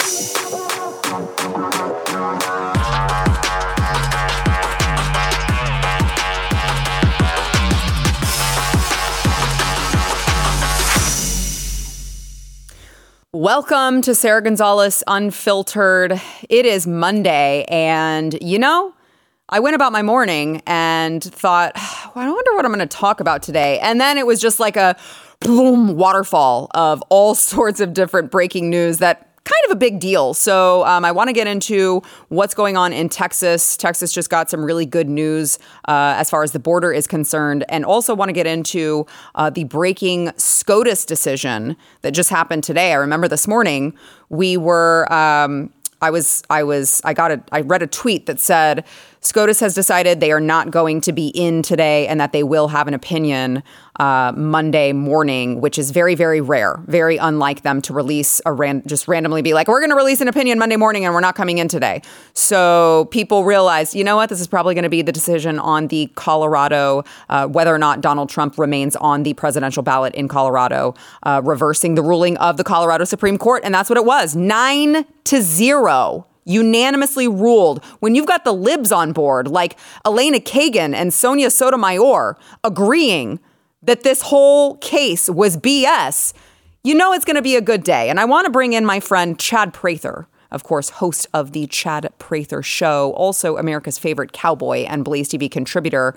Welcome to Sarah Gonzalez Unfiltered. It is Monday, and I went about my morning and thought, I wonder what I'm going to talk about today. And then it was just like a boom waterfall of all sorts of different breaking news that kind of a big deal. So I want to get into what's going on in Texas. Texas just got some really good news as far as the border is concerned, and also want to get into the breaking SCOTUS decision that just happened today. I remember this morning we were I read a tweet that said SCOTUS has decided they are not going to be in today and that they will have an opinion Monday morning, which is very, very rare, very unlike them to release just randomly be like, we're going to release an opinion Monday morning and we're not coming in today. So people realized, you know what, this is probably going to be the decision on the Colorado, whether or not Donald Trump remains on the presidential ballot in Colorado, reversing the ruling of the Colorado Supreme Court. And that's what it was, 9-0. Unanimously ruled. When you've got the libs on board, like Elena Kagan and Sonia Sotomayor agreeing that this whole case was BS, you know it's going to be a good day. And I want to bring in my friend Chad Prather, of course, host of the Chad Prather Show, also America's favorite cowboy and Blaze TV contributor,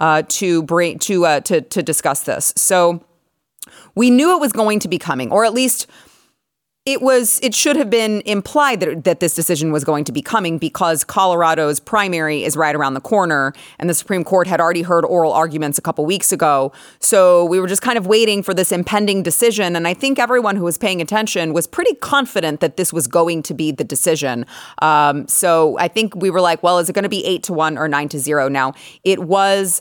to discuss this. So we knew it was going to be coming, or at least it should have been implied that this decision was going to be coming, because Colorado's primary is right around the corner and the Supreme Court had already heard oral arguments a couple weeks ago. So we were just kind of waiting for this impending decision. And I think everyone who was paying attention was pretty confident that this was going to be the decision. So I think we were like, well, is it going to be 8-1 or 9-0? Now, it was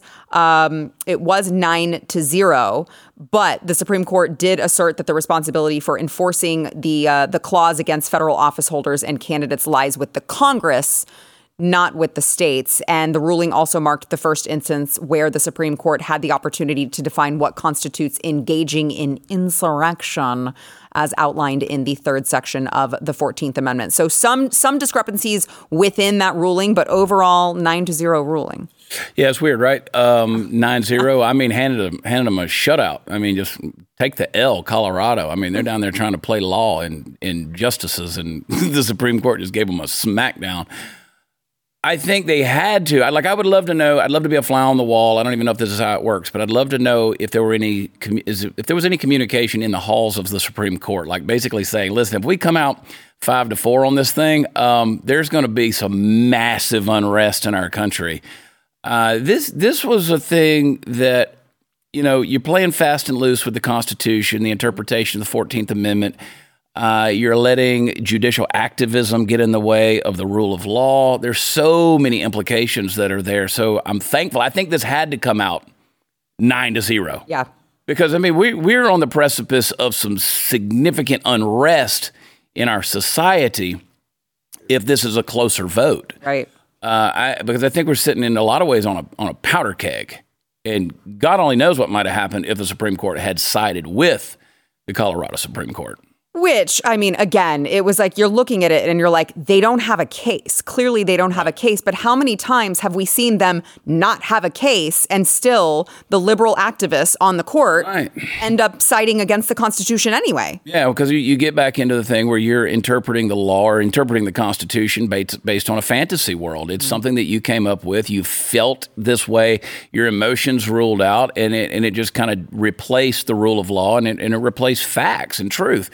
9-0. But the Supreme Court did assert that the responsibility for enforcing the clause against federal office holders and candidates lies with the Congress, not with the states. And the ruling also marked the first instance where the Supreme Court had the opportunity to define what constitutes engaging in insurrection, as outlined in the third section of the 14th Amendment. So some discrepancies within that ruling, but overall 9-0 ruling. Yeah, it's weird, right? 9-0. I mean, handed them a shutout. I mean, just take the L, Colorado. I mean, they're down there trying to play law and justices, and the Supreme Court just gave them a smackdown. I think they had to. I would love to know. I'd love to be a fly on the wall. I don't even know if this is how it works, but I'd love to know if there was any communication in the halls of the Supreme Court, like basically saying, listen, if we come out 5-4 on this thing, there's going to be some massive unrest in our country. This was a thing that, you're playing fast and loose with the Constitution, the interpretation of the 14th Amendment. You're letting judicial activism get in the way of the rule of law. There's so many implications that are there. So I'm thankful. I think this had to come out 9-0. Yeah. Because, I mean, we're on the precipice of some significant unrest in our society if this is a closer vote. Right. Because I think we're sitting in a lot of ways on a powder keg. And God only knows what might have happened if the Supreme Court had sided with the Colorado Supreme Court. Which, I mean, again, it was like you're looking at it and you're like, they don't have a case. Clearly, they don't have a case. But how many times have we seen them not have a case and still the liberal activists on the court end up siding against the Constitution anyway? Yeah, because you get back into the thing where you're interpreting the law or interpreting the Constitution based on a fantasy world. It's something that you came up with. You felt this way. Your emotions ruled out, and it just kind of replaced the rule of law, and it replaced facts and truth.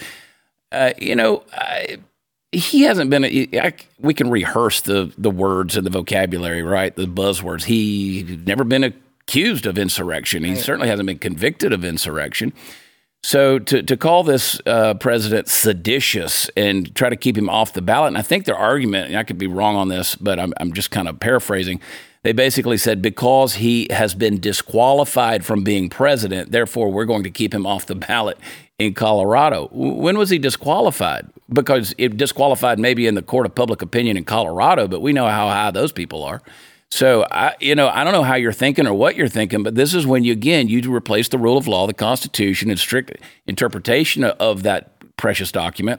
He hasn't been. We can rehearse the words and the vocabulary, right? The buzzwords. He's never been accused of insurrection. He certainly hasn't been convicted of insurrection. So to call this president seditious and try to keep him off the ballot, and I think their argument, and I could be wrong on this, but I'm just kind of paraphrasing. They basically said because he has been disqualified from being president, therefore we're going to keep him off the ballot in Colorado. When was he disqualified? Because it disqualified maybe in the court of public opinion in Colorado, but we know how high those people are. So, I don't know how you're thinking or what you're thinking, but this is when you replace the rule of law, the Constitution, and strict interpretation of that precious document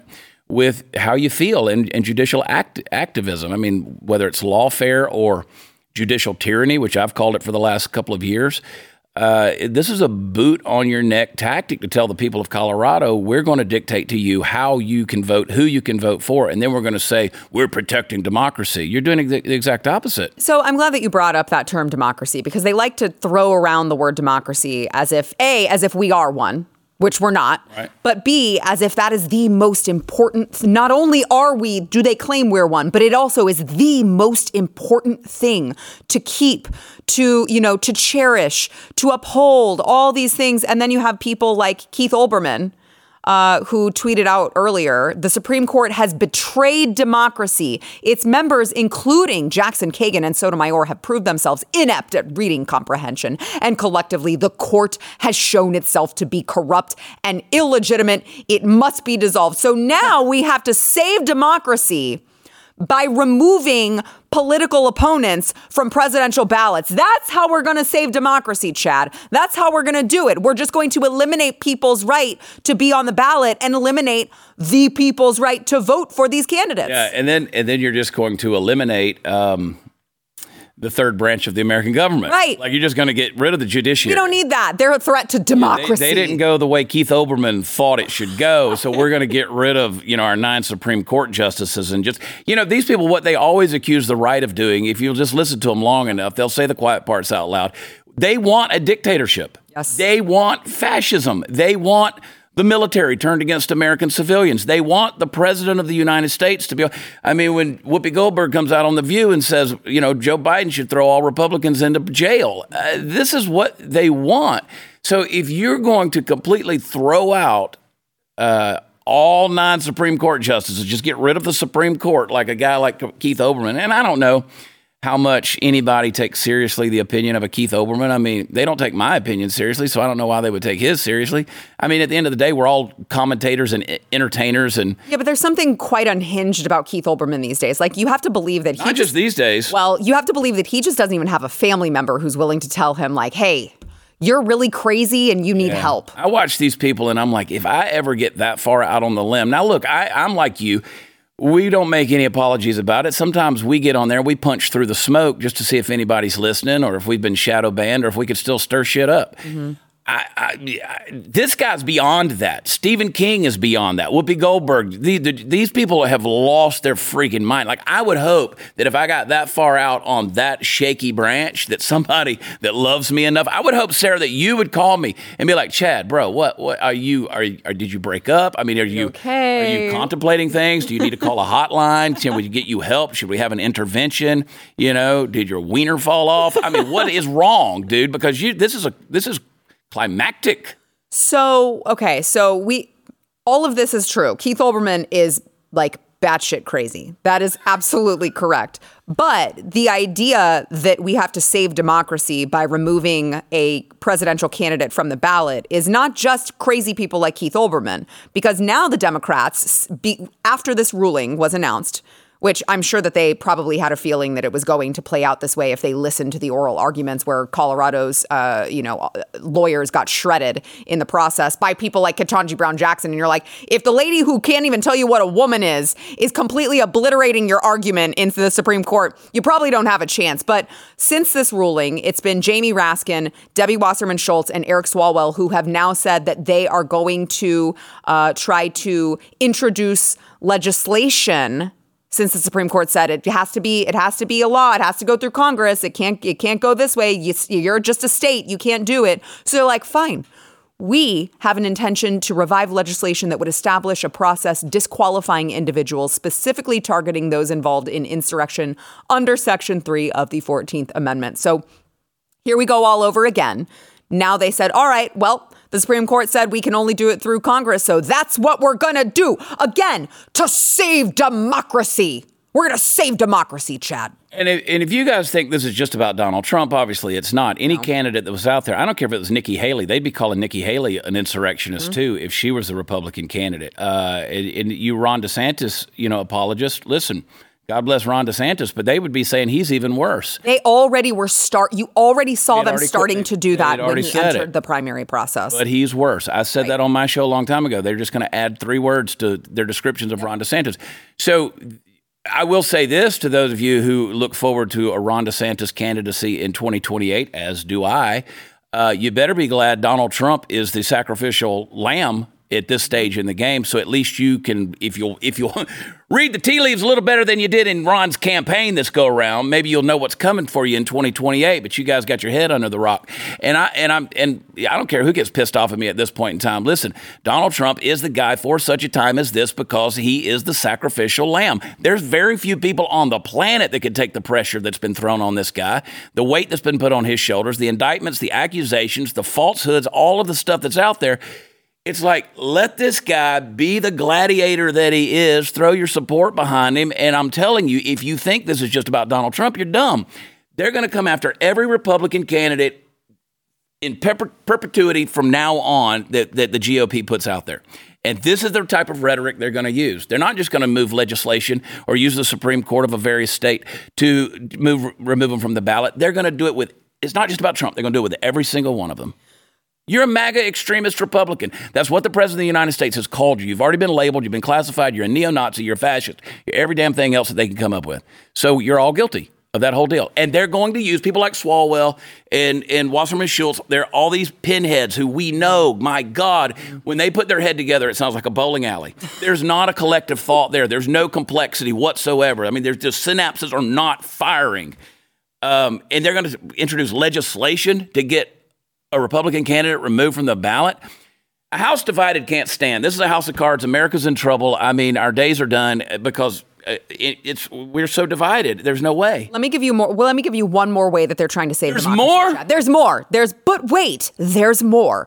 with how you feel and judicial activism. I mean, whether it's lawfare or judicial tyranny, which I've called it for the last couple of years, this is a boot on your neck tactic to tell the people of Colorado, we're going to dictate to you how you can vote, who you can vote for, and then we're going to say we're protecting democracy. You're doing the exact opposite. So I'm glad that you brought up that term democracy, because they like to throw around the word democracy as if we are one, which we're not, right, but B, as if that is the most important. Not only do they claim we're one, but it also is the most important thing to keep, to cherish, to uphold, all these things. And then you have people like Keith Olbermann, who tweeted out earlier, the Supreme Court has betrayed democracy. Its members, including Jackson Kagan and Sotomayor, have proved themselves inept at reading comprehension. And collectively, the court has shown itself to be corrupt and illegitimate. It must be dissolved. So now we have to save democracy by removing political opponents from presidential ballots. That's how we're going to save democracy, Chad. That's how we're going to do it. We're just going to eliminate people's right to be on the ballot and eliminate the people's right to vote for these candidates. Yeah, and then you're just going to eliminate the third branch of the American government. Right. Like, you're just going to get rid of the judiciary. We don't need that. They're a threat to democracy. They didn't go the way Keith Olbermann thought it should go. So we're going to get rid of, our 9 Supreme Court justices and just, these people, what they always accuse the right of doing, if you'll just listen to them long enough, they'll say the quiet parts out loud. They want a dictatorship. Yes. They want fascism. They want the military turned against American civilians. They want the president of the United States to be. I mean, when Whoopi Goldberg comes out on The View and says, Joe Biden should throw all Republicans into jail. This is what they want. So if you're going to completely throw out all 9 Supreme Court justices, just get rid of the Supreme Court like a guy like Keith Olbermann, and I don't know how much anybody takes seriously the opinion of a Keith Olbermann. I mean, they don't take my opinion seriously, so I don't know why they would take his seriously. I mean, at the end of the day, we're all commentators and entertainers. Yeah, but there's something quite unhinged about Keith Olbermann these days. Like, you have to believe that Not just these days. Well, you have to believe that he just doesn't even have a family member who's willing to tell him, like, hey, you're really crazy and you need help. I watch these people and I'm like, if I ever get that far out on the limb. Now, look, I'm like you. We don't make any apologies about it. Sometimes we get on there, we punch through the smoke just to see if anybody's listening or if we've been shadow banned or if we could still stir shit up. Mm-hmm. This guy's beyond that. Stephen King is beyond that. Whoopi Goldberg. These people have lost their freaking mind. Like, I would hope that if I got that far out on that shaky branch, that somebody that loves me enough, I would hope, Sarah, that you would call me and be like, Chad, bro, what are you? Did you break up? I mean, are you okay? Are you contemplating things? Do you need to call a hotline? Can we get you help? Should we have an intervention? Did your wiener fall off? I mean, what is wrong, dude? Because this is climactic. So all of this is true. Keith Olbermann is like batshit crazy. That is absolutely correct. But the idea that we have to save democracy by removing a presidential candidate from the ballot is not just crazy people like Keith Olbermann, because now the Democrats, after this ruling was announced, which I'm sure that they probably had a feeling that it was going to play out this way if they listened to the oral arguments where Colorado's, lawyers got shredded in the process by people like Ketanji Brown Jackson. And you're like, if the lady who can't even tell you what a woman is completely obliterating your argument into the Supreme Court, you probably don't have a chance. But since this ruling, it's been Jamie Raskin, Debbie Wasserman Schultz, and Eric Swalwell who have now said that they are going to try to introduce legislation. Since the Supreme Court said it has to be a law, it has to go through Congress, it can't go this way. You're just a state, you can't do it. So they're like, fine. We have an intention to revive legislation that would establish a process disqualifying individuals, specifically targeting those involved in insurrection under Section 3 of the 14th Amendment. So here we go all over again. Now they said, all right, well, the Supreme Court said we can only do it through Congress, so that's what we're going to do. Again, to save democracy. We're going to save democracy, Chad. And if you guys think this is just about Donald Trump, obviously it's not. Any candidate that was out there, I don't care if it was Nikki Haley, they'd be calling Nikki Haley an insurrectionist too if she was the Republican candidate. And you, Ron DeSantis, apologist, listen, God bless Ron DeSantis, but they would be saying he's even worse. They already were you already saw them starting to do that when he entered the primary process. But he's worse. I said that on my show a long time ago. They're just going to add 3 words to their descriptions of Ron DeSantis. So I will say this to those of you who look forward to a Ron DeSantis candidacy in 2028, as do I. You better be glad Donald Trump is the sacrificial lamb at this stage in the game. So at least you can, if you'll read the tea leaves a little better than you did in Ron's campaign this go around, maybe you'll know what's coming for you in 2028. But you guys got your head under the rock, and I don't care who gets pissed off at me at this point in time. Listen, Donald Trump is the guy for such a time as this because he is the sacrificial lamb. There's very few people on the planet that could take the pressure that's been thrown on this guy, the weight that's been put on his shoulders, the indictments, the accusations, the falsehoods, all of the stuff that's out there. It's like, let this guy be the gladiator that he is. Throw your support behind him. And I'm telling you, if you think this is just about Donald Trump, you're dumb. They're going to come after every Republican candidate in perpetuity from now on that the GOP puts out there. And this is the type of rhetoric they're going to use. They're not just going to move legislation or use the Supreme Court of a various state to remove them from the ballot. They're going to do it with, it's not just about Trump. They're going to do it with every single one of them. You're a MAGA extremist Republican. That's what the President of the United States has called you. You've already been labeled. You've been classified. You're a neo-Nazi. You're a fascist. You're every damn thing else that they can come up with. So you're all guilty of that whole deal. And they're going to use people like Swalwell and Wasserman Schultz. They're all these pinheads who we know, my God, when they put their head together, it sounds like a bowling alley. There's not a collective thought there. There's no complexity whatsoever. I mean, there's just synapses are not firing. And they're going to introduce legislation to get a Republican candidate removed from the ballot. A house divided can't stand. This is a house of cards. America's in trouble. I mean, our days are done because we're so divided. There's no way. Let me give you more. Well, let me give you one more way that they're trying to save democracy. There's more? But wait, there's more.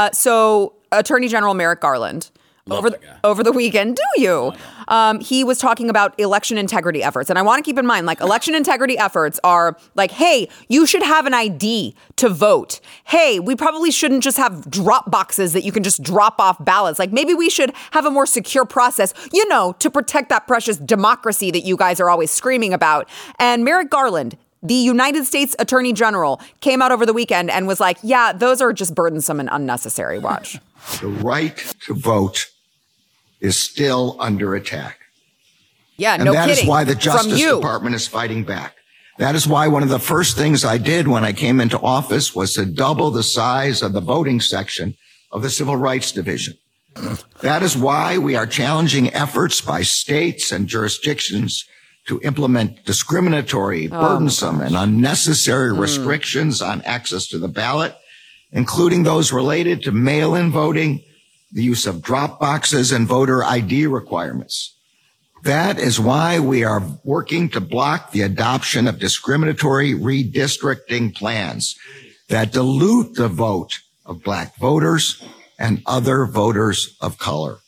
So Attorney General Merrick Garland, over the weekend, do you? He was talking about election integrity efforts. And I want to keep in mind, like, election integrity efforts are like, hey, you should have an ID to vote. Hey, we probably shouldn't just have drop boxes that you can just drop off ballots. Like, maybe we should have a more secure process, to protect that precious democracy that you guys are always screaming about. And Merrick Garland, the United States Attorney General, came out over the weekend and was like, yeah, those are just burdensome and unnecessary. Watch. The right to vote is still under attack. Yeah, and no kidding. And that is why the Justice Department is fighting back. That is why one of the first things I did when I came into office was to double the size of the voting section of the Civil Rights Division. That is why we are challenging efforts by states and jurisdictions to implement discriminatory, burdensome, and unnecessary restrictions on access to the ballot, including those related to mail-in voting, the use of drop boxes, and voter ID requirements. That is why we are working to block the adoption of discriminatory redistricting plans that dilute the vote of Black voters and other voters of color.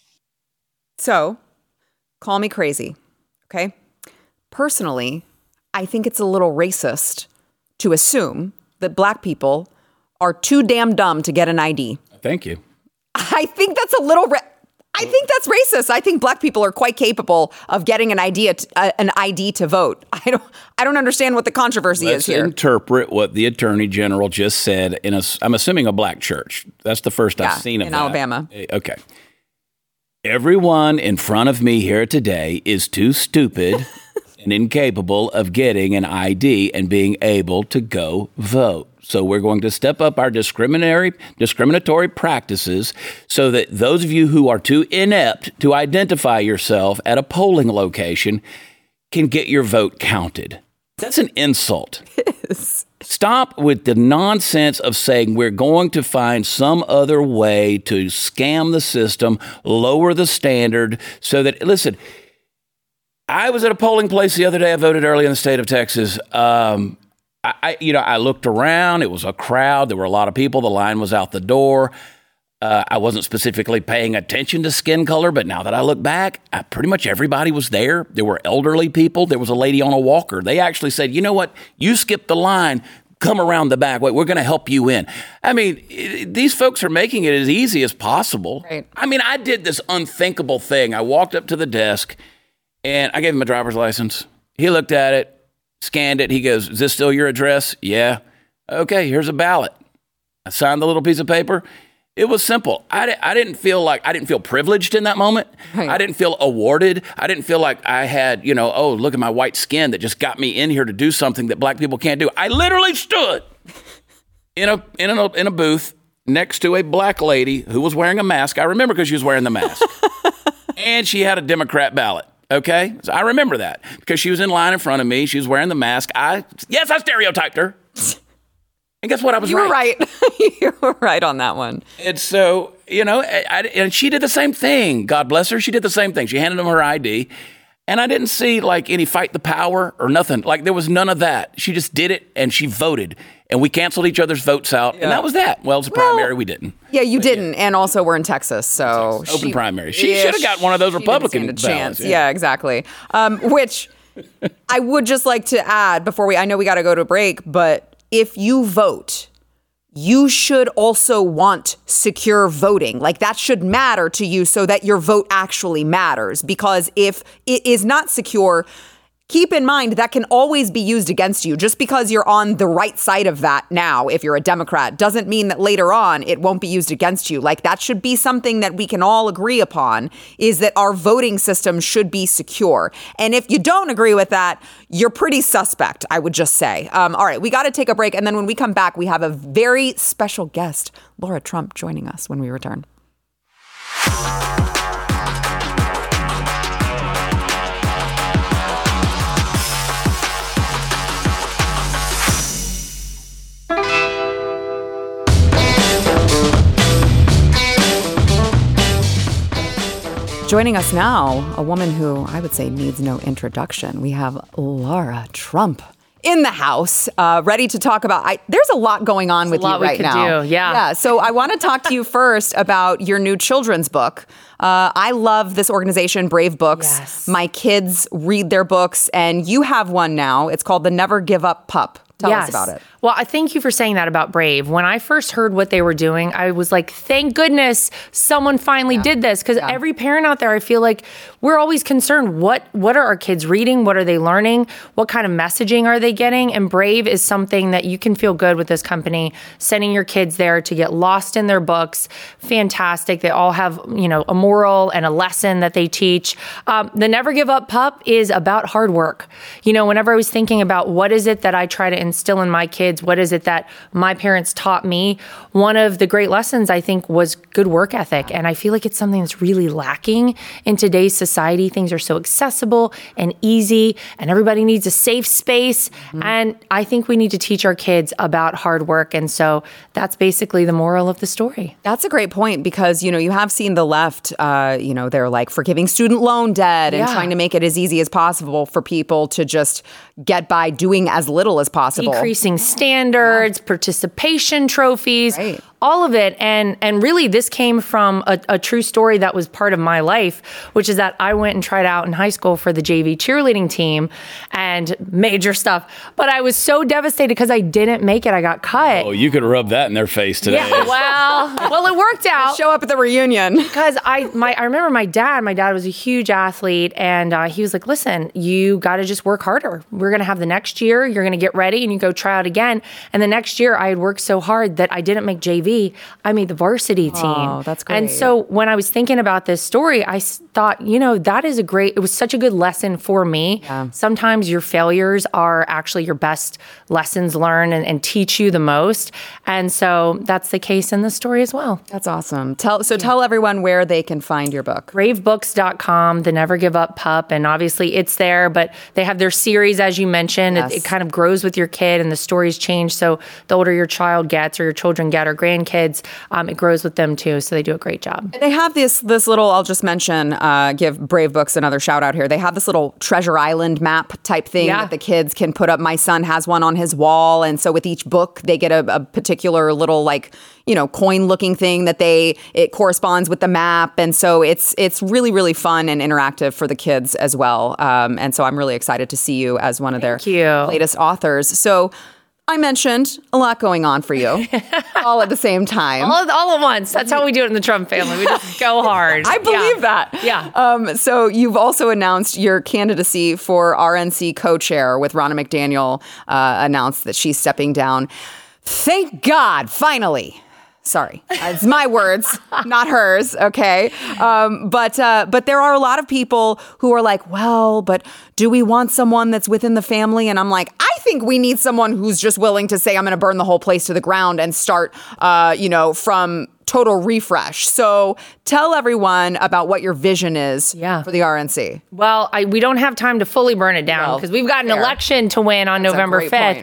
So, call me crazy, okay? Personally, I think it's a little racist to assume that Black people are too damn dumb to get an ID. Thank you. I think that's a little I think that's racist. I think Black people are quite capable of getting an ID to vote. I don't understand what the controversy is here. Let's interpret what the Attorney General just said I'm assuming a Black church. That's the first I've seen of in that. Alabama. Okay. Everyone in front of me here today is too stupid and incapable of getting an ID and being able to go vote. So we're going to step up our discriminatory practices so that those of you who are too inept to identify yourself at a polling location can get your vote counted. That's an insult. It is. Stop with the nonsense of saying we're going to find some other way to scam the system, lower the standard so that, listen, I was at a polling place the other day. I voted early in the state of Texas. I looked around. It was a crowd. There were a lot of people. The line was out the door. I wasn't specifically paying attention to skin color, but now that I look back, pretty much everybody was there. There were elderly people. There was a lady on a walker. They actually said, you know what? You skipped the line. Come around the back. Wait, we're going to help you in. I mean, these folks are making it as easy as possible. Right. I mean, I did this unthinkable thing. I walked up to the desk and I gave him a driver's license. He looked at it, scanned it. He goes, "Is this still your address?" "Yeah." "Okay, here's a ballot." I signed the little piece of paper. It was simple. I didn't feel privileged in that moment. Right. I didn't feel awarded. I didn't feel like I had, oh, look at my white skin that just got me in here to do something that black people can't do. I literally stood in a booth next to a black lady who was wearing a mask. I remember because she was wearing the mask. And she had a Democrat ballot. Okay? So I remember that because she was in line in front of me. She was wearing the mask. I stereotyped her. And guess what? I was right. You were right. You were right on that one. And so, and she did the same thing. God bless her. She did the same thing. She handed him her ID. And I didn't see like any fight the power or nothing. Like there was none of that. She just did it and she voted. And we canceled each other's votes out. Yeah. And that was that. Well, it was a primary. We didn't. Yeah, you didn't. Yeah. And also we're in Texas. So open primary. She should have got one of those Republican ballots. Chance. Yeah, exactly. Which I would just like to add before I know we got to go to a break, but if you vote, you should also want secure voting. Like that should matter to you so that your vote actually matters. Because if it is not secure, keep in mind that can always be used against you. Just because you're on the right side of that now, if you're a Democrat, doesn't mean that later on it won't be used against you. Like that should be something that we can all agree upon, is that our voting system should be secure. And if you don't agree with that, you're pretty suspect, I would just say. All right, we got to take a break. And then when we come back, we have a very special guest, Laura Trump, joining us when we return. Joining us now, a woman who I would say needs no introduction. We have Laura Trump in the house, ready to talk about. There's a lot going on with you right now. Yeah. So I want to talk to you first about your new children's book. I love this organization, Brave Books. Yes. My kids read their books, and you have one now. It's called The Never Give Up Pup. Tell us about it. Well, I thank you for saying that about Brave. When I first heard what they were doing, I was like, thank goodness someone finally did this. Because every parent out there, I feel like we're always concerned. What are our kids reading? What are they learning? What kind of messaging are they getting? And Brave is something that you can feel good with this company, sending your kids there to get lost in their books. Fantastic. They all have, a moral and a lesson that they teach. The Never Give Up Pup is about hard work. Whenever I was thinking about what is it that I try to instill in my kids, what is it that my parents taught me? One of the great lessons, I think, was good work ethic. And I feel like it's something that's really lacking in today's society. Things are so accessible and easy, and everybody needs a safe space. Mm-hmm. And I think we need to teach our kids about hard work. And so that's basically the moral of the story. That's a great point because, you have seen the left, they're like forgiving student loan debt and trying to make it as easy as possible for people to just get by doing as little as possible. Decreasing standards, participation trophies, all of it. And really, this came from a true story that was part of my life, which is that I went and tried out in high school for the JV cheerleading team and major stuff. But I was so devastated because I didn't make it. I got cut. Oh, you could rub that in their face today. Yeah, well, it worked out. Show up at the reunion. Because I remember my dad was a huge athlete, and he was like, listen, you got to just work harder. We're going to have the next year. You're going to get ready and you go try out again. And the next year I had worked so hard that I didn't make JV. I made the varsity team. Oh, that's great. And so when I was thinking about this story, I thought, it was such a good lesson for me. Yeah. Sometimes your failures are actually your best lessons learned and teach you the most. And so that's the case in this story as well. That's awesome. Tell everyone where they can find your book. Bravebooks.com, The Never Give Up Pup. And obviously it's there, but they have their series, as you mentioned. Yes. It kind of grows with your kid and the stories change. So the older your child gets or your children get or grandkids, it grows with them too. So they do a great job. They have this little, I'll just mention, give Brave Books another shout out here. They have this little Treasure Island map type thing that the kids can put up. My son has one on his wall. And so with each book, they get a particular little coin looking thing that it corresponds with the map. And so it's really, really fun and interactive for the kids as well. And so I'm really excited to see you as one of their latest authors. So I mentioned a lot going on for you all at the same time. All at once. That's how we do it in the Trump family. We just go hard. I believe that. Yeah. So you've also announced your candidacy for RNC co-chair with Ronna McDaniel announced that she's stepping down. Thank God, finally. Sorry, it's my words, not hers. Okay, but there are a lot of people who are like, well, but do we want someone that's within the family? And I'm like, I think we need someone who's just willing to say, I'm going to burn the whole place to the ground and start, from total refresh. So tell everyone about what your vision is for the RNC. Well, we don't have time to fully burn it down because we've got an election to win on November 5th.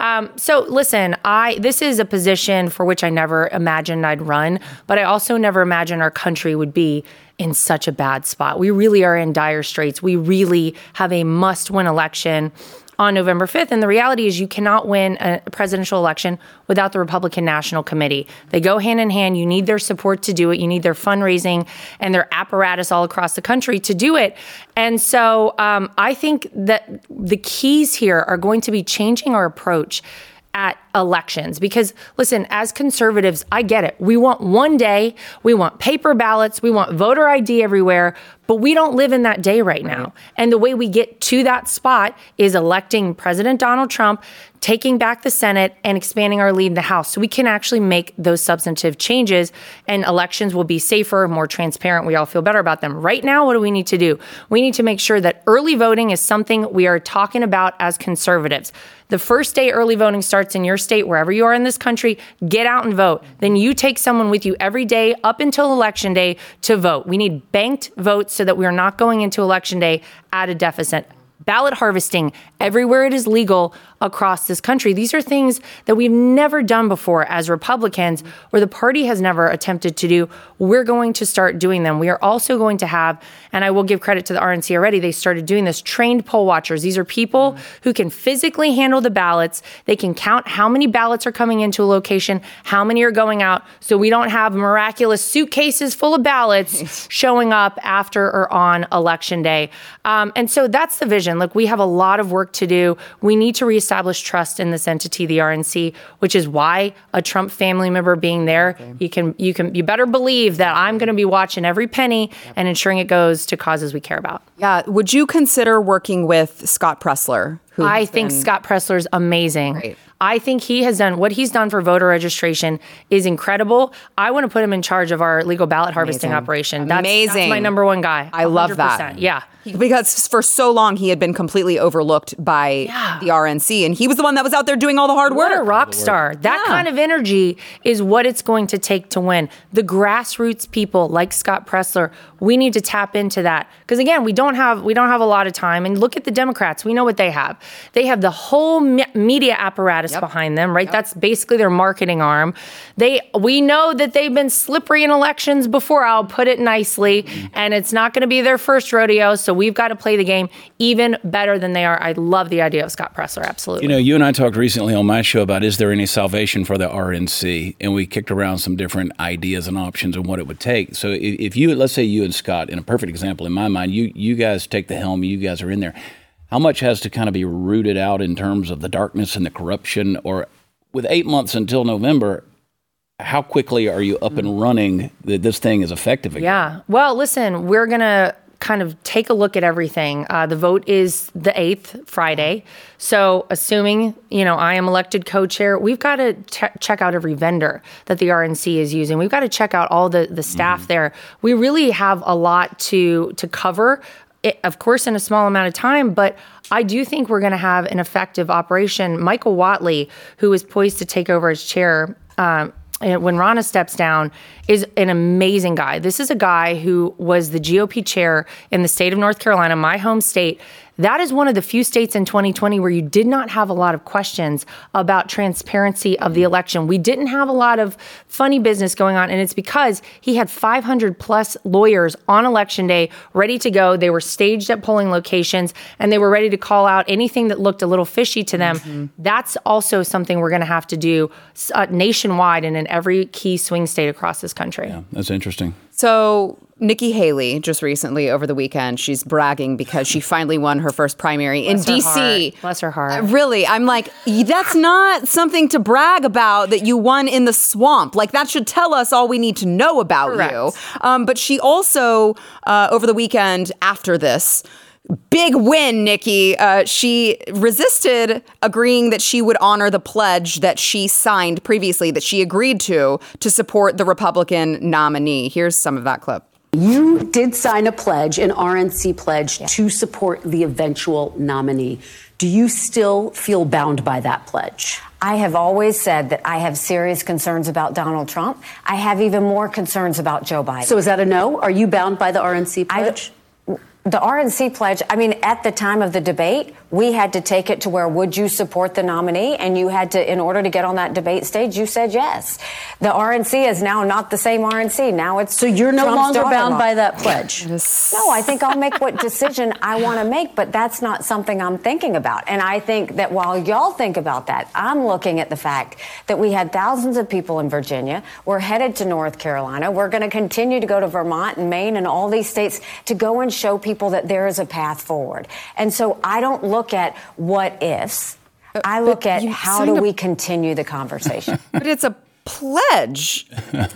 So listen, this is a position for which I never imagined I'd run, but I also never imagined our country would be in such a bad spot. We really are in dire straits. We really have a must-win election on November 5th. And the reality is you cannot win a presidential election without the Republican National Committee. They go hand in hand. You need their support to do it. You need their fundraising and their apparatus all across the country to do it. And so I think that the keys here are going to be changing our approach at elections. Because listen, as conservatives, I get it. We want one day, we want paper ballots, we want voter ID everywhere, but we don't live in that day right now. And the way we get to that spot is electing President Donald Trump, taking back the Senate, and expanding our lead in the House so we can actually make those substantive changes and elections will be safer, more transparent. We all feel better about them. Right now, what do we need to do? We need to make sure that early voting is something we are talking about as conservatives. The first day early voting starts in your state, wherever you are in this country, get out and vote. Then you take someone with you every day up until Election Day to vote. We need banked votes so that we are not going into Election Day at a deficit. Ballot harvesting everywhere it is legal across this country. These are things that we've never done before as Republicans, or the party has never attempted to do. We're going to start doing them. We are also going to have, and I will give credit to the RNC already, they started doing this, trained poll watchers. These are people who can physically handle the ballots. They can count how many ballots are coming into a location, how many are going out, so we don't have miraculous suitcases full of ballots showing up after or on Election Day. And so that's the vision. Look, we have a lot of work to do. We need to reestablish trust in this entity, the RNC, which is why a Trump family member being there, you better believe that I'm going to be watching every penny and ensuring it goes to causes we care about. Yeah. Would you consider working with Scott Presler? I think Scott Presler's amazing. Right. I think he has done what he's done for voter registration is incredible. I want to put him in charge of our legal ballot harvesting operation. That's my number one guy. I love that. Yeah. Because for so long he had been completely overlooked by the RNC, and he was the one that was out there doing all the hard work. What a rock star. That kind of energy is what it's going to take to win. The grassroots people like Scott Presler, we need to tap into that. Because again, we don't have a lot of time. And look at the Democrats. We know what they have. They have the whole media apparatus behind them, right? That's basically their marketing arm. We know that they've been slippery in elections before, I'll put it nicely, and it's not going to be their first rodeo. So we've got to play the game even better than they are. I love the idea of Scott Presler. Absolutely. You know, you and I talked recently on my show about, is there any salvation for the RNC? And we kicked around some different ideas and options and what it would take. So if you, let's say you and Scott, in a perfect example in my mind, you guys take the helm, you guys are in there. How much has to kind of be rooted out in terms of the darkness and the corruption? Or with 8 months until November, how quickly are you up and running that this thing is effective again? Yeah. Well, listen, we're going to kind of take a look at everything. The vote is the 8th, Friday. So assuming, I am elected co-chair, we've got to check out every vendor that the RNC is using. We've got to check out all the staff there. We really have a lot to cover. Of course, in a small amount of time, but I do think we're going to have an effective operation. Michael Whatley, who is poised to take over as chair when Ronna steps down, is an amazing guy. This is a guy who was the GOP chair in the state of North Carolina, my home state. That is one of the few states in 2020 where you did not have a lot of questions about transparency of the election. We didn't have a lot of funny business going on, and it's because he had 500 plus lawyers on Election Day ready to go. They were staged at polling locations, and they were ready to call out anything that looked a little fishy to them. Mm-hmm. That's also something we're going to have to do nationwide and in every key swing state across this country. Yeah, that's interesting. So Nikki Haley just recently over the weekend, she's bragging because she finally won her first primary in D.C. Bless her heart. Really, I'm like, that's not something to brag about that you won in the swamp. Like, that should tell us all we need to know about you. But she also, over the weekend after this, big win, Nikki. She resisted agreeing that she would honor the pledge that she signed previously, that she agreed to support the Republican nominee. Here's some of that clip. You did sign a pledge, an RNC pledge, to support the eventual nominee. Do you still feel bound by that pledge? I have always said that I have serious concerns about Donald Trump. I have even more concerns about Joe Biden. So is that a no? Are you bound by the RNC pledge? The RNC pledge, I mean, at the time of the debate, we had to take it to where would you support the nominee? And you had to, in order to get on that debate stage, you said yes. The RNC is now not the same RNC. Now it's So you're no Trump's longer bound daughter-in-law. by that pledge? No, I think I'll make what decision I want to make, but that's not something I'm thinking about. And I think that while y'all think about that, I'm looking at the fact that we had thousands of people in Virginia. We're headed to North Carolina. We're going to continue to go to Vermont and Maine and all these states to go and show people that there is a path forward. And so I don't look at what ifs. I look at how do we continue the conversation. But it's a pledge.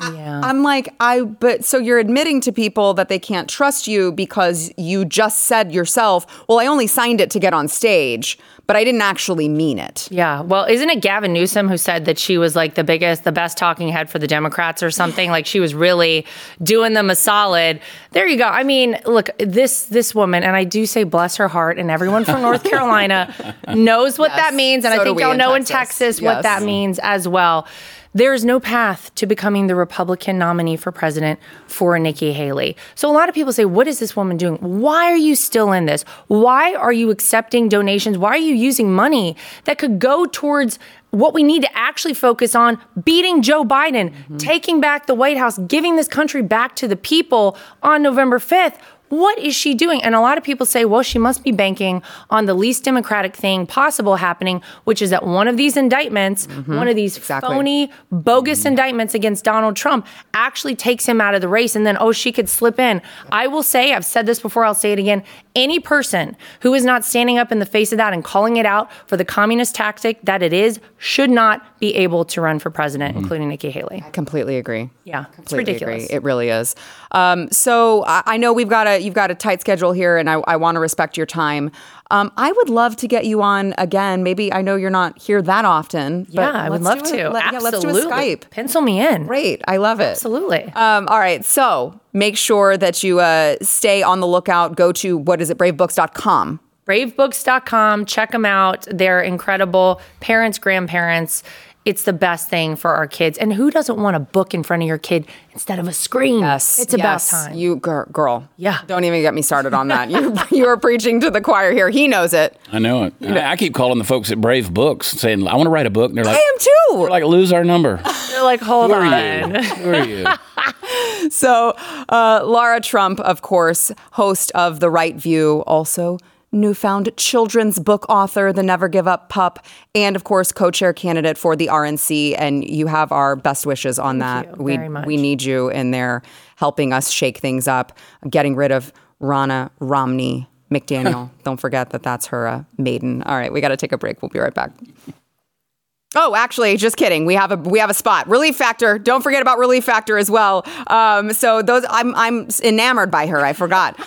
I'm like, but so you're admitting to people that they can't trust you because you just said yourself, well, I only signed it to get on stage, but I didn't actually mean it. Yeah. Well, isn't it Gavin Newsom who said that she was like the best talking head for the Democrats or something? Like she was really doing them a solid. There you go. I mean, look, this woman, and I do say bless her heart, and everyone from North Carolina knows what that means. And So I do think we y'all in know in Texas. Texas what that means as well. There is no path to becoming the Republican nominee for president for Nikki Haley. So a lot of people say, what is this woman doing? Why are you still in this? Why are you accepting donations? Why are you using money that could go towards what we need to actually focus on, beating Joe Biden, taking back the White House, giving this country back to the people on November 5th? What is she doing? And a lot of people say, well, she must be banking on the least democratic thing possible happening, which is that one of these indictments, one of these phony, bogus indictments against Donald Trump actually takes him out of the race. And then, she could slip in. I will say, I've said this before, I'll say it again. Any person who is not standing up in the face of that and calling it out for the communist tactic that it is should not be able to run for president, including Nikki Haley. I completely agree. Yeah, Completely it's ridiculous. Agree. It really is. So I know you've got a tight schedule here, and I want to respect your time. I would love to get you on again. Maybe I know you're not here that often. But Yeah, I would love to. Let's do a Skype. Pencil me in. Great. I love it. Absolutely. All right. So make sure that you stay on the lookout. Go to, bravebooks.com. Bravebooks.com. Check them out. They're incredible. Parents, grandparents. It's the best thing for our kids. And who doesn't want a book in front of your kid instead of a screen? Yes. It's about time. You, girl. Yeah. Don't even get me started on that. You are preaching to the choir here. He knows it. I know it. I keep calling the folks at Brave Books saying, I want to write a book. And they're like, I am too. They're like, lose our number. They're like, hold Who are on. you? Who are you? So Lara Trump, of course, host of The Right View, also newfound children's book author, the Never Give Up pup, and of course, co-chair candidate for the RNC. And you have our best wishes on that. Thank you very much. We need you in there helping us shake things up, getting rid of Ronna Romney McDaniel. Don't forget that that's her maiden. All right, we got to take a break. We'll be right back. Oh, actually, just kidding. We have a spot. Relief Factor. Don't forget about Relief Factor as well. So those, I'm enamored by her. I forgot.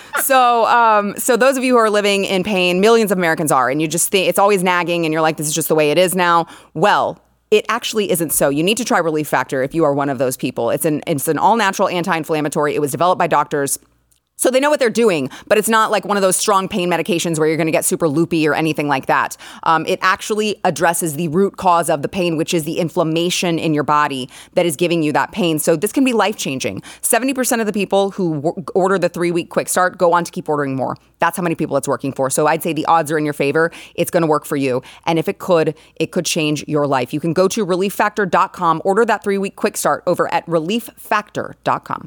So those of you who are living in pain, millions of Americans are, and you just think it's always nagging, and you're like, this is just the way it is now. Well, it actually isn't so. You need to try Relief Factor if you are one of those people. It's an all-natural anti-inflammatory. It was developed by doctors. So they know what they're doing, but it's not like one of those strong pain medications where you're going to get super loopy or anything like that. It actually addresses the root cause of the pain, which is the inflammation in your body that is giving you that pain. So this can be life-changing. 70% of the people who order the 3-week quick start go on to keep ordering more. That's how many people it's working for. So I'd say the odds are in your favor. It's going to work for you. And if it could change your life. You can go to relieffactor.com, order that 3-week quick start over at relieffactor.com.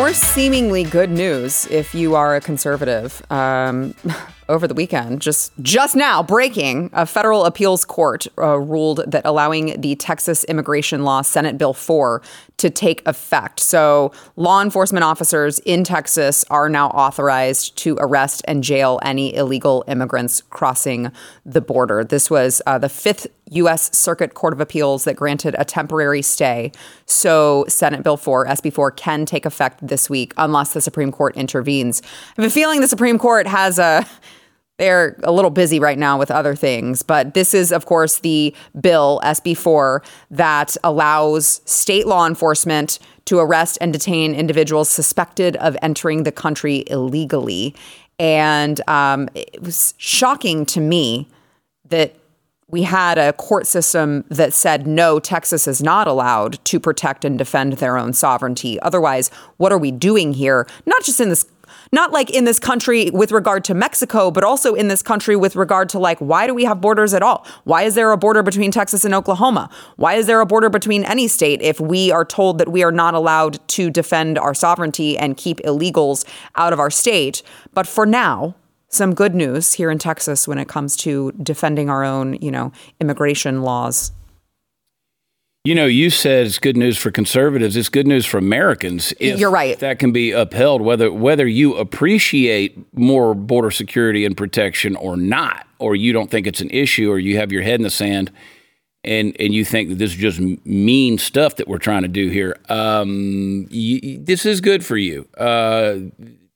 more seemingly good news if you are a conservative. Over the weekend, just now breaking, a federal appeals court ruled that allowing the Texas immigration law, Senate Bill 4, to take effect. So law enforcement officers in Texas are now authorized to arrest and jail any illegal immigrants crossing the border. This was the Fifth U.S. Circuit Court of Appeals that granted a temporary stay. So Senate Bill 4, SB 4, can take effect this week unless the Supreme Court intervenes. I have a feeling the Supreme Court they're a little busy right now with other things, but this is, of course, the bill, SB 4, that allows state law enforcement to arrest and detain individuals suspected of entering the country illegally. And it was shocking to me that we had a court system that said, no, Texas is not allowed to protect and defend their own sovereignty. Otherwise, what are we doing here? Not like in this country with regard to Mexico, but also in this country with regard to why do we have borders at all? Why is there a border between Texas and Oklahoma? Why is there a border between any state if we are told that we are not allowed to defend our sovereignty and keep illegals out of our state? But for now, some good news here in Texas when it comes to defending our own, immigration laws. You said it's good news for conservatives. It's good news for Americans. You're right. That can be upheld, whether you appreciate more border security and protection or not, or you don't think it's an issue, or you have your head in the sand and you think that this is just mean stuff that we're trying to do here. This is good for you. I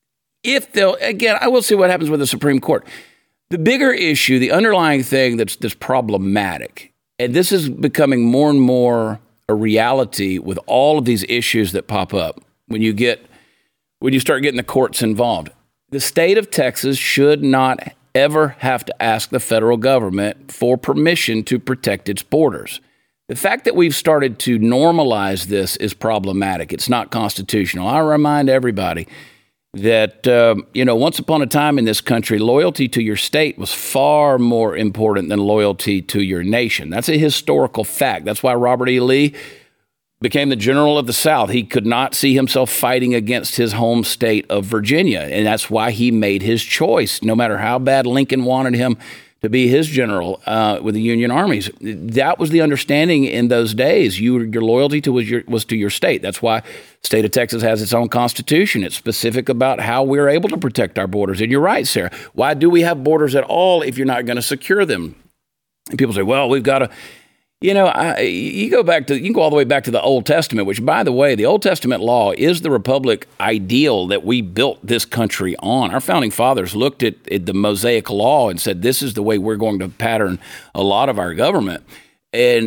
will see what happens with the Supreme Court. The bigger issue, the underlying thing that's problematic, and this is becoming more and more a reality with all of these issues that pop up when you start getting the courts involved. The state of Texas should not ever have to ask the federal government for permission to protect its borders. The fact that we've started to normalize this is problematic. It's not constitutional. I remind everybody that, once upon a time in this country, loyalty to your state was far more important than loyalty to your nation. That's a historical fact. That's why Robert E. Lee became the general of the South. He could not see himself fighting against his home state of Virginia, and that's why he made his choice, no matter how bad Lincoln wanted him to be his general with the Union armies. That was the understanding in those days. Your loyalty was to your state. That's why the state of Texas has its own constitution. It's specific about how we're able to protect our borders. And you're right, Sarah. Why do we have borders at all if you're not going to secure them? And people say, well, we've got to... you can go all the way back to the Old Testament, which, by the way, the Old Testament law is the republic ideal that we built this country on. Our founding fathers looked at the Mosaic law and said, this is the way we're going to pattern a lot of our government. And,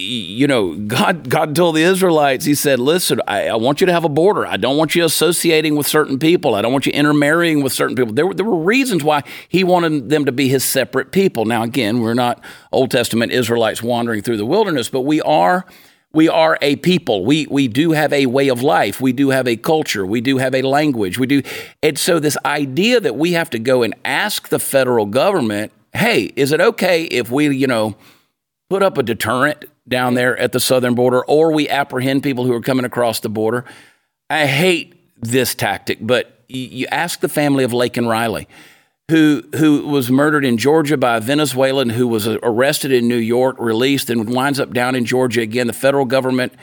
God told the Israelites, he said, listen, I want you to have a border. I don't want you associating with certain people. I don't want you intermarrying with certain people. There were reasons why he wanted them to be his separate people. Now, again, we're not Old Testament Israelites wandering through the wilderness, but we are a people. We do have a way of life. We do have a culture. We do have a language. And so this idea that we have to go and ask the federal government, hey, is it okay if we, put up a deterrent down there at the southern border, or we apprehend people who are coming across the border? I hate this tactic, but you ask the family of Laken Riley, who was murdered in Georgia by a Venezuelan who was arrested in New York, released, and winds up down in Georgia again. The federal government,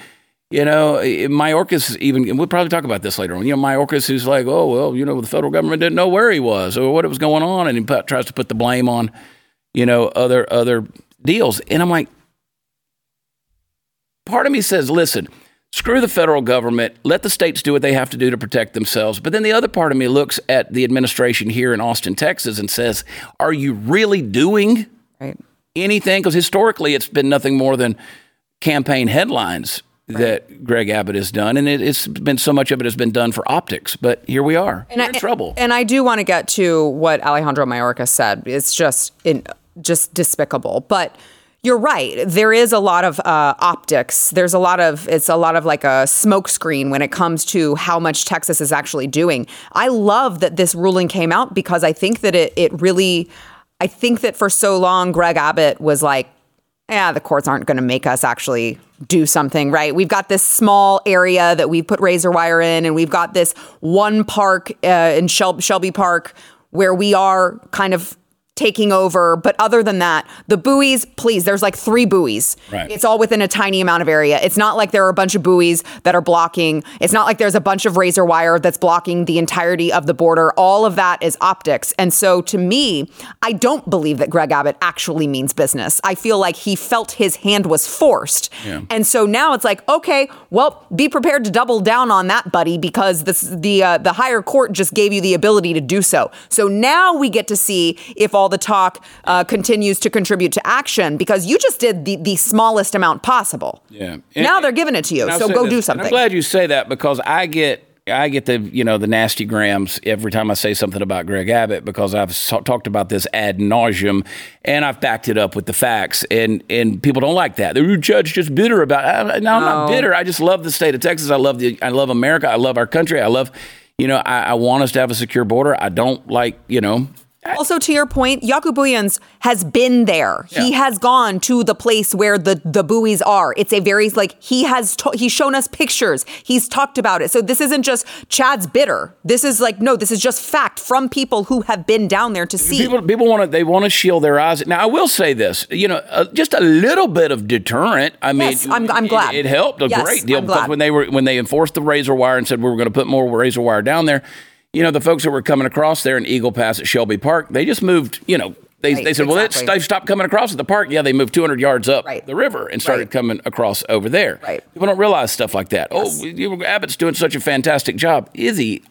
Mayorkas even, and we'll probably talk about this later on, Mayorkas, who's like, oh, well, the federal government didn't know where he was or what was going on, and he tries to put the blame on, other deals. And I'm like, part of me says, listen, screw the federal government, let the states do what they have to do to protect themselves. But then the other part of me looks at the administration here in Austin, Texas, and says, are you really doing anything? Because historically, it's been nothing more than campaign headlines that Greg Abbott has done. And it's been, so much of it has been done for optics. But here we are. We're in trouble. And I do want to get to what Alejandro Mayorkas said. It's just despicable. But you're right. There is a lot of optics. It's a lot of like a smokescreen when it comes to how much Texas is actually doing. I love that this ruling came out because I think that I think that for so long, Greg Abbott was like, the courts aren't going to make us actually do something, right? We've got this small area that we've put razor wire in, and we've got this one park in Shelby Park where we are kind of taking over. But other than that, the buoys, please, there's like 3 buoys. Right. It's all within a tiny amount of area. It's not like there are a bunch of buoys that are blocking. It's not like there's a bunch of razor wire that's blocking the entirety of the border. All of that is optics. And so to me, I don't believe that Greg Abbott actually means business. I feel like he felt his hand was forced. Yeah. And so now it's like, okay, well, be prepared to double down on that, buddy, because the higher court just gave you the ability to do so. So now we get to see if all the talk continues to contribute to action, because you just did the smallest amount possible. Yeah. Now they're giving it to you, so go do something. I'm glad you say that, because I get the nasty grams every time I say something about Greg Abbott, because I've talked about this ad nauseum and I've backed it up with the facts, and people don't like that. The judge just bitter about it. No, I'm not bitter. I just love the state of Texas. I love America. I love our country. I love, I want us to have a secure border. I don't like, Also, to your point, Jaco Booyens has been there. Yeah. He has gone to the place where the buoys are. It's a very, he's shown us pictures. He's talked about it. So this isn't just Chad's bitter. This is this is just fact from people who have been down there to see. People want to shield their eyes. Now, I will say this, just a little bit of deterrent. I mean, yes, I'm glad. It helped a great deal, because when they enforced the razor wire and said we were going to put more razor wire down there, the folks that were coming across there in Eagle Pass at Shelby Park, they just moved, they said, well, let's stop coming across at the park. Yeah, they moved 200 yards up the river and started coming across over there. Right. People don't realize stuff like that. Yes. Oh, Abbott's doing such a fantastic job. Is he?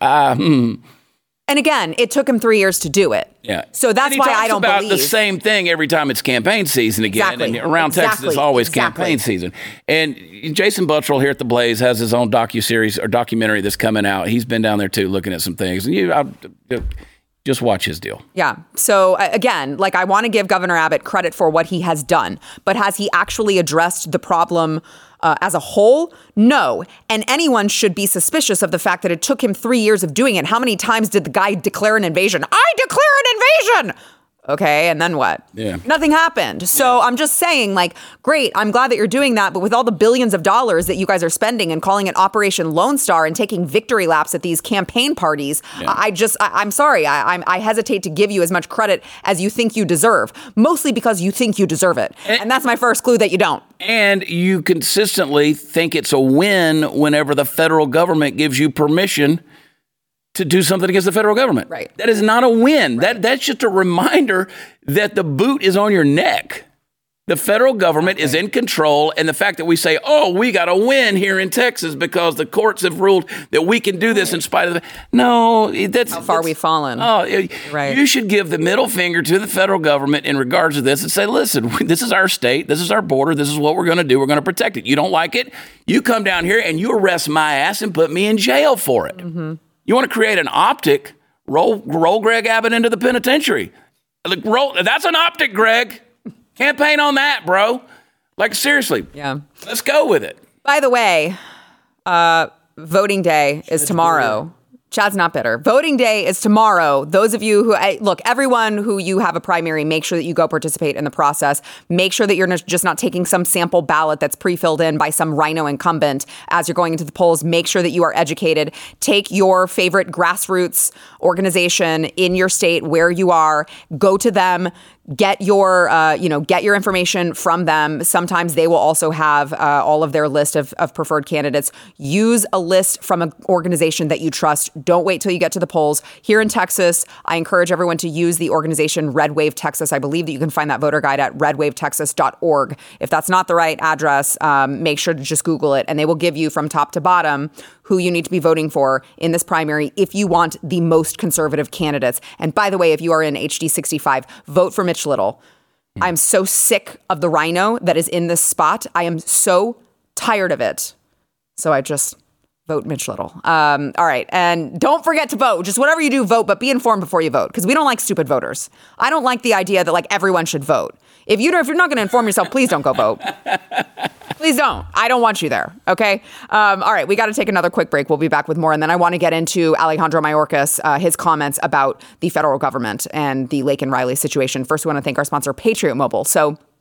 And again, it took him 3 years to do it. Yeah. So that's why I don't believe. He talks about the same thing every time it's campaign season again. Exactly. And around Texas, it's always campaign season. And Jason Buttrell here at The Blaze has his own docuseries or documentary that's coming out. He's been down there, too, looking at some things. And just watch his deal. Yeah. So again, I want to give Governor Abbott credit for what he has done. But has he actually addressed the problem as a whole? No. And anyone should be suspicious of the fact that it took him 3 years of doing it. How many times did the guy declare an invasion? I declare an invasion! Okay, and then what? Yeah. Nothing happened. So I'm just saying, great, I'm glad that you're doing that, but with all the billions of dollars that you guys are spending and calling it Operation Lone Star and taking victory laps at these campaign parties, I'm sorry, I hesitate to give you as much credit as you think you deserve, mostly because you think you deserve it. And that's my first clue that you don't. And you consistently think it's a win whenever the federal government gives you permission to do something against the federal government. Right. That is not a win. Right. That's just a reminder that the boot is on your neck. The federal government is in control, and the fact that we say, we got a win here in Texas because the courts have ruled that we can do this in spite of that's how far we've fallen. Right. You should give the middle finger to the federal government in regards to this and say, listen, this is our state, this is our border, this is what we're going to do, we're going to protect it. You don't like it, you come down here and you arrest my ass and put me in jail for it. Mm-hmm. You want to create an optic, roll Greg Abbott into the penitentiary. That's an optic, Greg. Campaign on that, bro. Seriously. Yeah. Let's go with it. By the way, voting day is tomorrow. Chad's not bitter. Voting day is tomorrow. Those of you who, everyone who you have a primary, make sure that you go participate in the process. Make sure that you're just not taking some sample ballot that's pre-filled in by some rhino incumbent as you're going into the polls. Make sure that you are educated. Take your favorite grassroots organization in your state where you are. Go to them. Get your information from them. Sometimes they will also have all of their list of preferred candidates. Use a list from an organization that you trust. Don't wait till you get to the polls. Here in Texas, I encourage everyone to use the organization Red Wave Texas. I believe that you can find that voter guide at redwavetexas.org. If that's not the right address, make sure to just Google it, and they will give you from top to bottom who you need to be voting for in this primary if you want the most conservative candidates. And by the way, if you are in HD 65, vote for Mitch Little. I'm so sick of the rhino that is in this spot. I am so tired of it. So I just vote Mitch Little. All right. And don't forget to vote. Just whatever you do, vote, but be informed before you vote, because we don't like stupid voters. I don't like the idea that everyone should vote. If you're not going to inform yourself, please don't go vote. Please don't. I don't want you there. Okay. All right. We got to take another quick break. We'll be back with more. And then I want to get into Alejandro Mayorkas, his comments about the federal government and the Laken Riley situation. First, we want to thank our sponsor, Patriot Mobile. So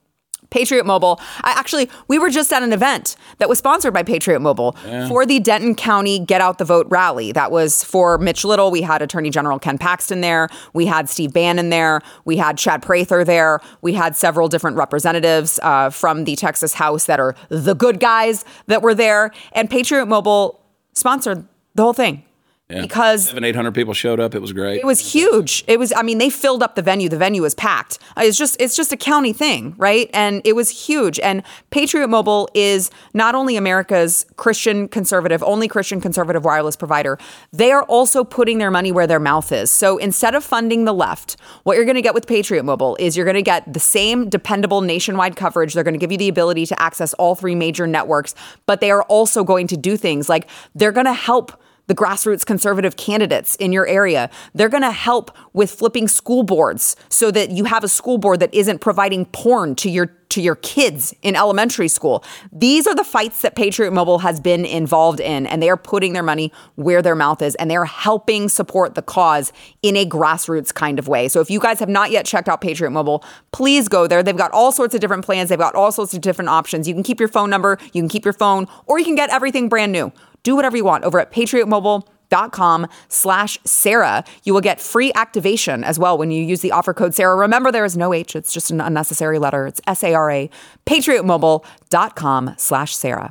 Patriot Mobile. We were just at an event that was sponsored by Patriot Mobile for the Denton County Get Out the Vote rally. That was for Mitch Little. We had Attorney General Ken Paxton there. We had Steve Bannon there. We had Chad Prather there. We had several different representatives from the Texas House that are the good guys that were there. And Patriot Mobile sponsored the whole thing. Yeah. Because 700-800 people showed up. It was great. It was huge. They filled up the venue. The venue was packed. It's just a county thing, right? And it was huge. And Patriot Mobile is not only America's only Christian conservative wireless provider, they are also putting their money where their mouth is. So instead of funding the left, what you're going to get with Patriot Mobile is you're going to get the same dependable nationwide coverage. They're going to give you the ability to access all 3 major networks, but they are also going to do things like they're going to help the grassroots conservative candidates in your area. They're going to help with flipping school boards so that you have a school board that isn't providing porn to your kids in elementary school. These are the fights that Patriot Mobile has been involved in, and they are putting their money where their mouth is, and they're helping support the cause in a grassroots kind of way. So if you guys have not yet checked out Patriot Mobile, please go there. They've got all sorts of different plans. They've got all sorts of different options. You can keep your phone number, you can keep your phone, or you can get everything brand new. Do whatever you want over at patriotmobile.com/Sarah. You will get free activation as well when you use the offer code Sarah. Remember, there is no H. It's just an unnecessary letter. It's SARA. patriotmobile.com/Sarah.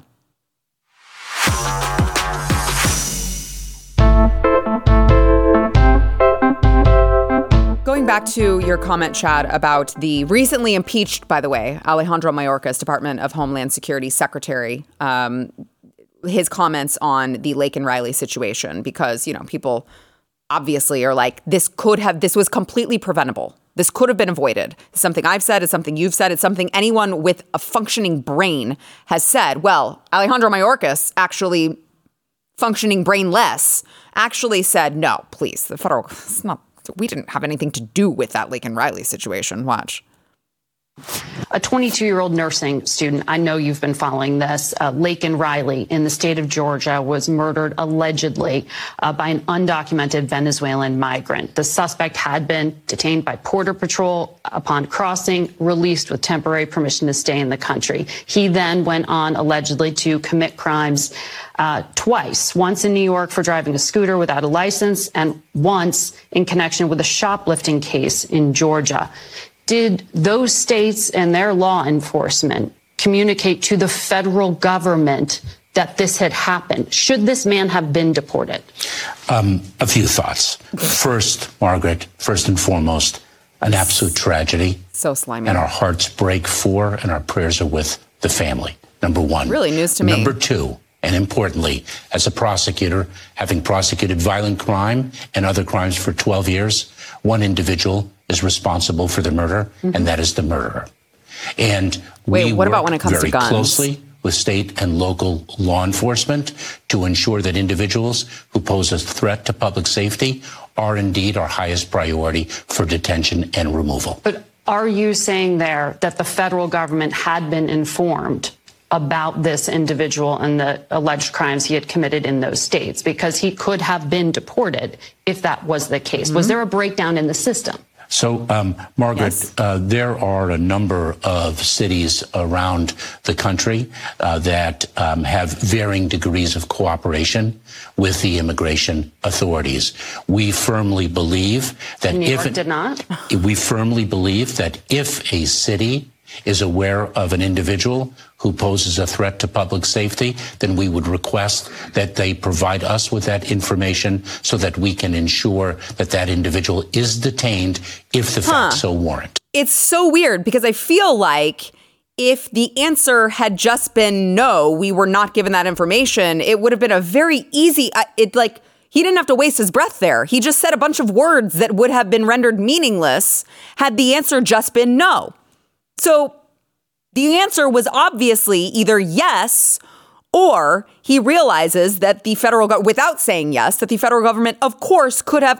Going back to your comment, Chad, about the recently impeached, by the way, Alejandro Mayorkas, Department of Homeland Security Secretary, his comments on the Laken Riley situation, because, people obviously are like, this was completely preventable. This could have been avoided. It's something I've said. It's something you've said. It's something anyone with a functioning brain has said. Well, Alejandro Mayorkas, actually functioning brainless, actually said, no, please, we didn't have anything to do with that Laken Riley situation. Watch. A 22-year-old nursing student, I know you've been following this, Laken Riley in the state of Georgia was murdered allegedly by an undocumented Venezuelan migrant. The suspect had been detained by Border Patrol upon crossing, released with temporary permission to stay in the country. He then went on allegedly to commit crimes twice, once in New York for driving a scooter without a license, and once in connection with a shoplifting case in Georgia. Did those states and their law enforcement communicate to the federal government that this had happened? Should this man have been deported? A few thoughts. First, Margaret, first and foremost, an absolute tragedy. So slimy. And our hearts break for and our prayers are with the family. Number one. Really news to me. Number two, and importantly, as a prosecutor, having prosecuted violent crime and other crimes for 12 years, one individual is responsible for the murder, and that is the murderer. And we what about when it comes very to guns? Closely with state and local law enforcement to ensure that individuals who pose a threat to public safety are indeed our highest priority for detention and removal. But are you saying there that the federal government had been informed about this individual and the alleged crimes he had committed in those states? Because he could have been deported if that was the case. Was there a breakdown in the system? So, Margaret, yes. There are a number of cities around the country that have varying degrees of cooperation with the immigration authorities. We firmly believe that New York did not. We firmly believe that if a city is aware of an individual who poses a threat to public safety, then we would request that they provide us with that information so that we can ensure that that individual is detained if the facts so warrant. It's so weird because I feel like if the answer had just been no, we were not given that information, it would have been a very easy, he didn't have to waste his breath there. He just said a bunch of words that would have been rendered meaningless had the answer just been no. So the answer was obviously either yes, or he realizes that the federal government, without saying yes, that the federal government, of course, could have,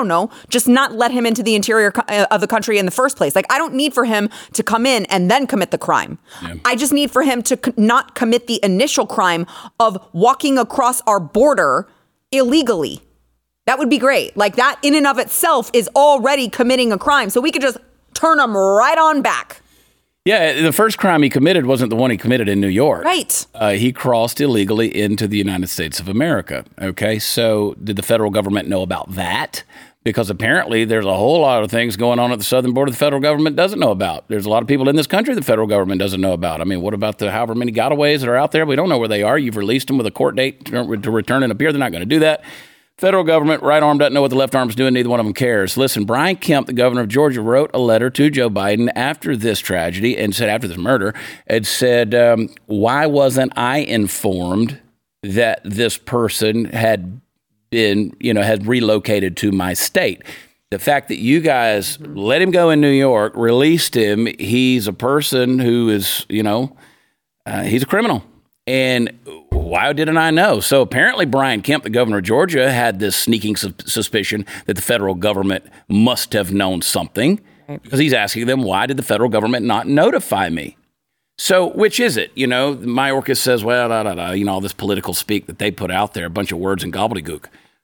just not let him into the interior of the country in the first place. Like, I don't need for him to come in and then commit the crime. Yeah. I just need for him to not commit the initial crime of walking across our border illegally. That would be great. Like, that in and of itself is already committing a crime. So we could just turn him right on back. Yeah, the first crime he committed wasn't the one he committed in New York. Right. He crossed illegally into the United States of America. Okay, so did the federal government know about that? Because apparently there's a whole lot of things going on at the southern border the federal government doesn't know about. There's a lot of people in this country the federal government doesn't know about. I mean, what about the however many gotaways that are out there? We don't know where they are. You've released them with a court date to return and appear. They're not going to do that. Federal government, right arm doesn't know what the left arm is doing. Neither one of them cares. Listen, Brian Kemp, the governor of Georgia, wrote a letter to Joe Biden after this tragedy and said, after this murder, and said, why wasn't I informed that this person had been, had relocated to my state? The fact that you guys let him go in New York, released him, he's a person who is, he's a criminal. And why didn't I know? So apparently Brian Kemp, the governor of Georgia, had this sneaking suspicion that the federal government must have known something, because he's asking them, why did the federal government not notify me? So which is it? Mayorkas says, well, all this political speak that they put out there, a bunch of words and gobbledygook.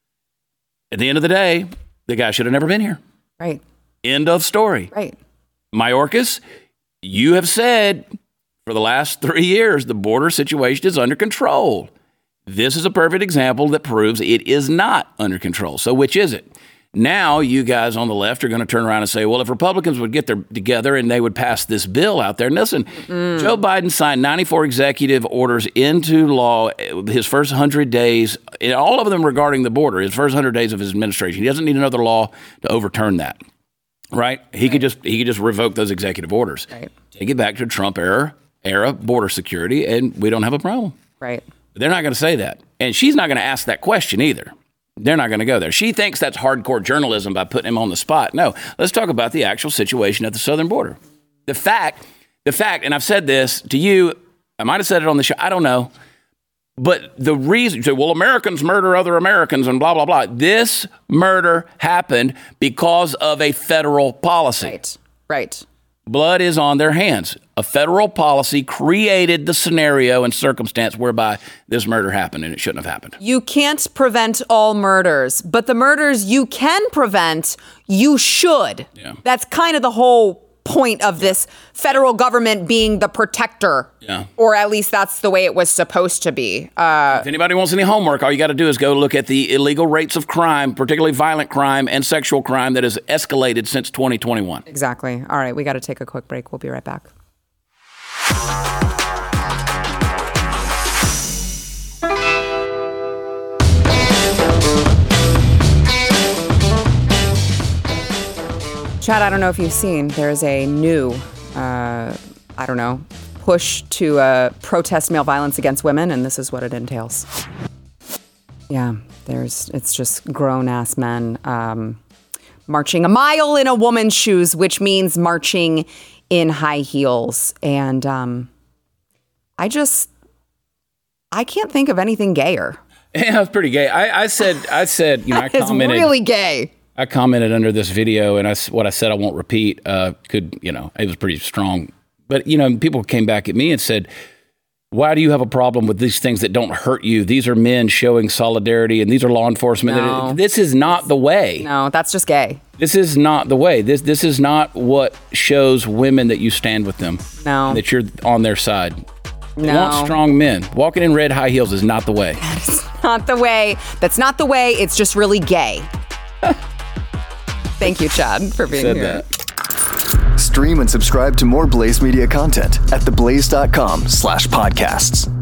At the end of the day, the guy should have never been here. Right. End of story. Right. Mayorkas, you have said for the last 3 years, the border situation is under control. This is a perfect example that proves it is not under control. So which is it? Now you guys on the left are going to turn around and say, well, if Republicans would get together and they would pass this bill out there. And listen, Joe Biden signed 94 executive orders into law his first 100 days, all of them regarding the border, his first 100 days of his administration. He doesn't need another law to overturn that. Right? He could just revoke those executive orders. Right. Take it back to Trump era border security, and we don't have a problem. Right. But they're not going to say that. And she's not going to ask that question either. They're not going to go there. She thinks that's hardcore journalism by putting him on the spot. No, let's talk about the actual situation at the southern border. The fact, and I've said this to you, I might have said it on the show, I don't know. But the reason, you say, well, Americans murder other Americans and blah, blah, blah. This murder happened because of a federal policy. Right. Blood is on their hands. A federal policy created the scenario and circumstance whereby this murder happened, and it shouldn't have happened. You can't prevent all murders, but the murders you can prevent, you should. Yeah. That's kind of the whole point of this federal government being the protector. Yeah. Or at least that's the way it was supposed to be. If anybody wants any homework, all you got to do is go look at the illegal rates of crime, particularly violent crime and sexual crime that has escalated since 2021. Exactly. All right, we got to take a quick break. We'll be right back. Chad, I don't know if you've seen, there's a new, push to protest male violence against women, and this is what it entails. Yeah, it's just grown-ass men marching a mile in a woman's shoes, which means marching in high heels. And I can't think of anything gayer. Yeah, it's pretty gay. I said, I commented. It's really gay. I commented under this video, and what I said I won't repeat. It was pretty strong. But, people came back at me and said, why do you have a problem with these things that don't hurt you? These are men showing solidarity, and these are law enforcement. No. This is not the way. No, that's just gay. This is not the way. This is not what shows women that you stand with them. No. That you're on their side. They No. want strong men. Walking in red high heels is not the way. That's not the way. That's not the way. It's just really gay. Thank you, Chad, for being here. Stream and subscribe to more Blaze Media content at theblaze.com/podcasts.